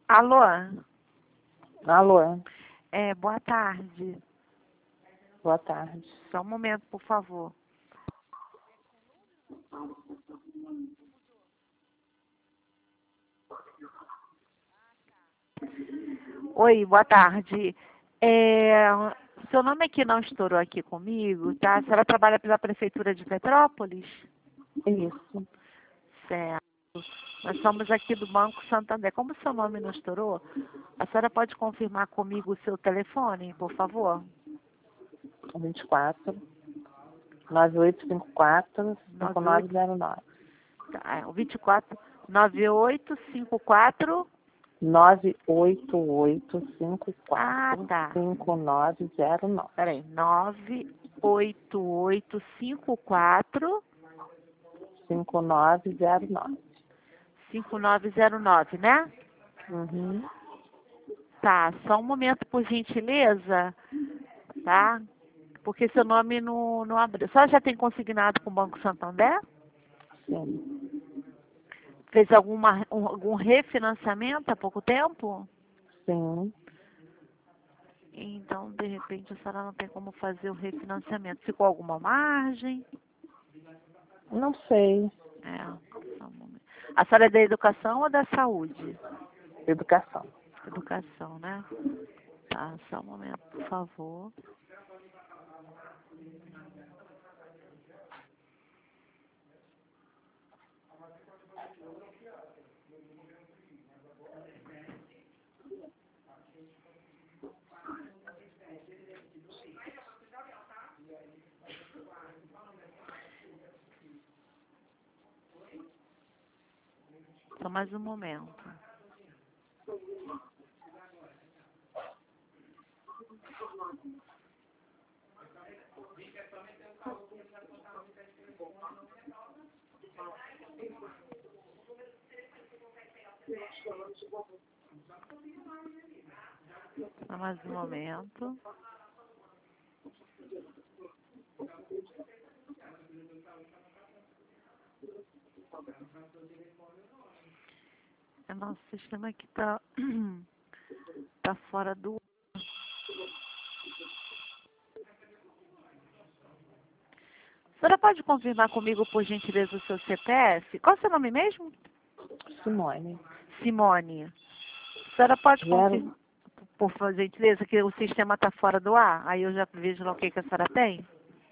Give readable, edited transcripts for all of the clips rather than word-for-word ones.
Alô? Alô, Boa tarde. boa tarde. Só um momento, por favor. Oi, boa tarde. Seu nome aqui não estourou aqui comigo, tá? A senhora trabalha pela Prefeitura de Petrópolis? Isso, Certo. Nós somos aqui do Banco Santander. Como seu nome não estourou, a senhora pode confirmar comigo o seu telefone, por favor? 24 9854 5909. Tá, o 24 9854. 98854 Tá. 5909. Peraí, 98854 5909. 5909, né? Uhum. Tá, só um momento, por gentileza, tá? Porque seu nome não abriu. A senhora já tem consignado com o Banco Santander? Sim, Fez algum refinanciamento há pouco tempo? sim. Então, de repente, a senhora não tem como fazer o refinanciamento. Ficou alguma margem? Não sei. Só um momento. A senhora é da educação ou da saúde? Educação. Educação, né? Tá, só um momento, por favor. Só mais um momento. Só mais um momento. O nosso sistema aqui tá fora do... A senhora pode confirmar comigo, por gentileza, o seu CPF? Qual é o seu nome mesmo? Simone. Simone. A senhora pode Zero- confirmar, por gentileza, que o sistema está fora do ar? Aí eu já vejo lá o que a senhora tem.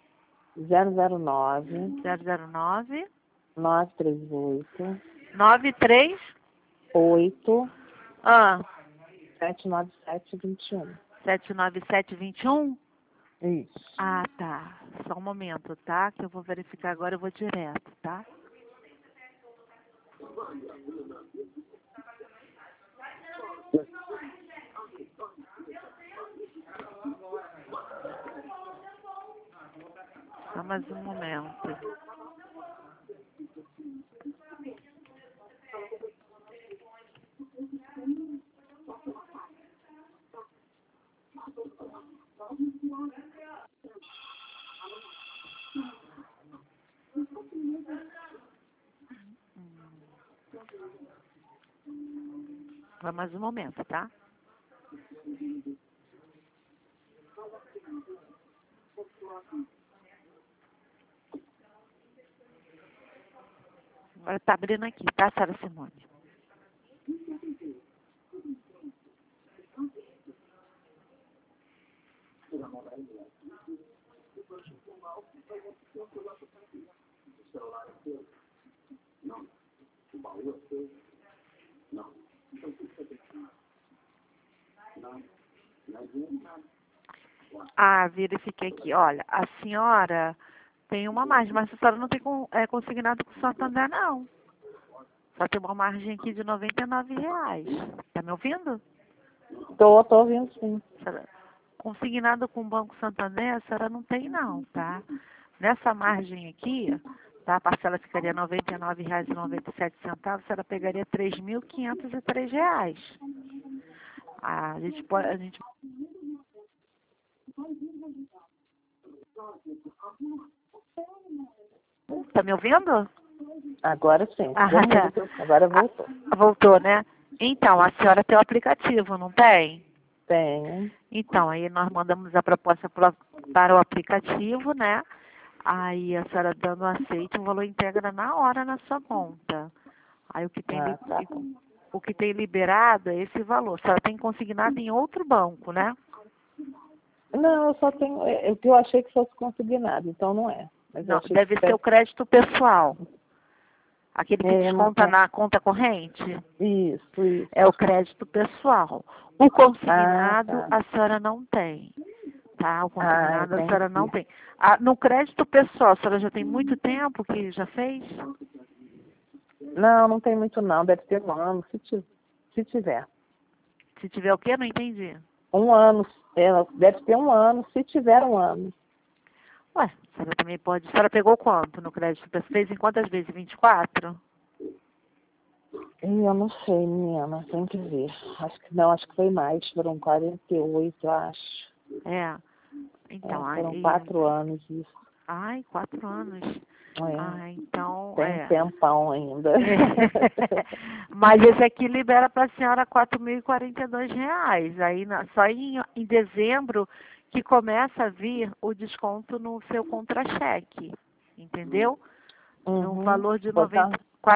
009 009 938 93 8 ah, 79721. 79721. Isso. Ah, tá. Só um momento, tá? Que eu vou verificar agora, eu vou direto, tá? Só mais um momento. Só mais um momento, tá? Agora tá abrindo aqui, tá, senhora Simone? Ah, verifiquei aqui. Olha, a senhora tem uma margem, mas a senhora não tem consignado com o Santander, não. Só tem uma margem aqui de R$ 99. Tá me ouvindo? Tô ouvindo sim. Consignado com o Banco Santander, a senhora não tem, não, tá? Nessa margem aqui, tá? A parcela ficaria R$ 99,97. A senhora pegaria R$ 3.503. A gente pode... Tá me ouvindo? Agora sim. Ah, Deu tá. muito. Agora voltou. Voltou, né? Então, a senhora tem o aplicativo, não tem? Tenho. Então, aí nós mandamos a proposta para o aplicativo, né? Aí a senhora dando aceite, o valor integra na hora na sua conta. Aí o que tem, Ah, tá. o que tem liberado é esse valor. A senhora tem consignado em outro banco, né? Não, eu só tenho. O que eu achei que fosse consignado, então não é. Mas eu Não, achei deve que ser o crédito pessoal. Aquele que não desconta é. na conta corrente. Isso, isso. É o crédito pessoal. O consignado Ah, tá. a senhora não tem. Tá? O Ah, consignado a senhora não entendi. tem. Ah, no crédito pessoal, a senhora já tem muito tempo que já fez? Não, não tem muito não. Deve ter um ano, se tiver. Se tiver o quê? Não entendi. Um ano. Deve ter um ano, se tiver um ano. Ué, a senhora também pode. A senhora pegou quanto no crédito pessoal? Fez em quantas vezes? 24? Eu não sei, menina. Tem que ver. Acho que não, acho que foi mais. Foram 48, eu acho. É. Então, Foram aí. 4 anos isso. Ai, 4 anos. É, Ah, então, tem um tempão ainda. Mas esse aqui libera para a senhora R$ 4.042. Aí só em dezembro que começa a vir o desconto no seu contra-cheque. Entendeu? No Uhum. valor de Botar.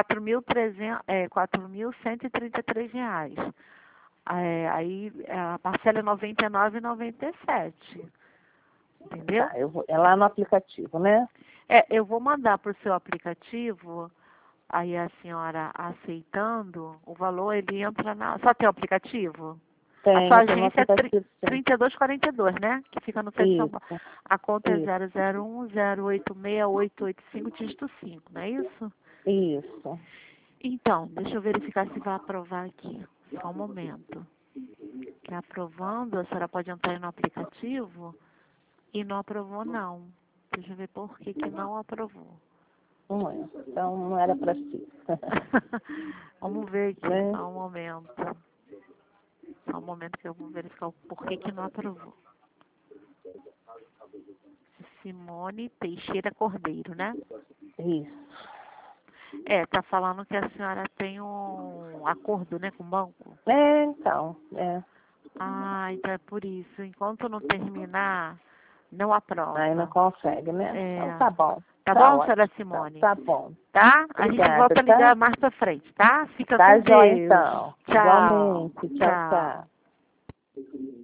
4.133 reais. Aí a parcela é R$ 99,97. Entendeu? Tá, é lá no aplicativo, né? Eu vou mandar para o seu aplicativo, aí a senhora aceitando, o valor ele entra na. Só tem o aplicativo? A sua Tem no agência é aplicativo, sim. 3242, né? Que fica no centro de São Paulo. Isso, A conta é isso, 001-086-885, dígito 5, não é isso? isso. Então, deixa eu verificar se vai aprovar aqui. Só um momento. Que aprovando, a senhora pode entrar aí no aplicativo e não aprovou não. Deixa eu ver por que que não aprovou. Não é. Então não era para si. Vamos ver aqui, Né? só um momento. Só um momento que eu vou verificar o porquê que não aprovou. Simone Teixeira Cordeiro, né? Isso. Tá falando que a senhora tem um acordo, né, com o banco? Então, Então é por isso. Enquanto não terminar, não aí não aprova. consegue, né? Então tá bom. Tá Tá bom, senhora ótimo. Então, Simone? tá bom. Tá? A gente Obrigada, volta a tá? ligar mais pra frente, tá? Fica Tá com jóia Deus. então. Tchau. Igualmente. Tchau, Tchau. tchau.